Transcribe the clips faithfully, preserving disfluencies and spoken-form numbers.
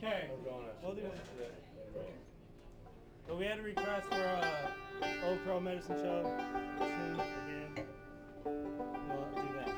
Okay. We'll do it. But we had a request for a Old Crow Medicine Show soon again. We'll do that.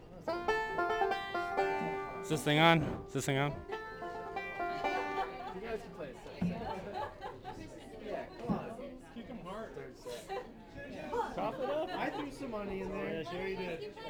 Is this thing on? Is this thing on? guys can play a set. Yeah, come on. Kick 'em hard. Third set. Cough it up. I threw some money in there. Yeah, sure you did.